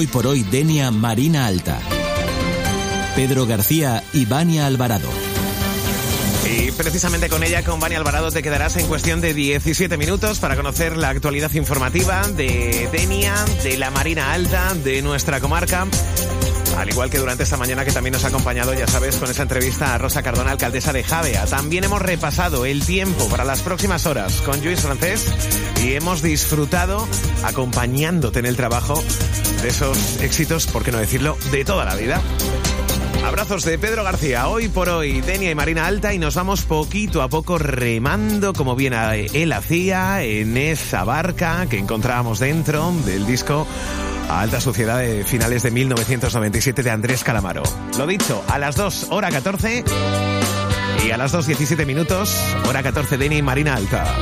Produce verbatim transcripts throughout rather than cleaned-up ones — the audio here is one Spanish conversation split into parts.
Hoy por hoy Denia Marina Alta. Pedro García y Vania Alvarado. Y precisamente con ella, con Vania Alvarado, te quedarás en cuestión de diecisiete minutos para conocer la actualidad informativa de Denia, de la Marina Alta, de nuestra comarca. Al igual que durante esta mañana, que también nos ha acompañado, ya sabes, con esa entrevista a Rosa Cardona, alcaldesa de Javea. También hemos repasado el tiempo para las próximas horas con Lluís Francés y hemos disfrutado acompañándote en el trabajo de esos éxitos, por qué no decirlo, de toda la vida. Abrazos de Pedro García, Hoy por hoy, Denia y Marina Alta, y nos vamos poquito a poco remando, como bien él hacía, en esa barca que encontrábamos dentro del disco Alta Suciedad de finales de mil novecientos noventa y siete de Andrés Calamaro. Lo dicho, a las dos, hora catorce, y a las dos, diecisiete minutos, hora catorce, Denia y Marina Alta.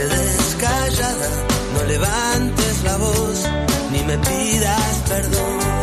Quedes callada, no levantes la voz, ni me pidas perdón.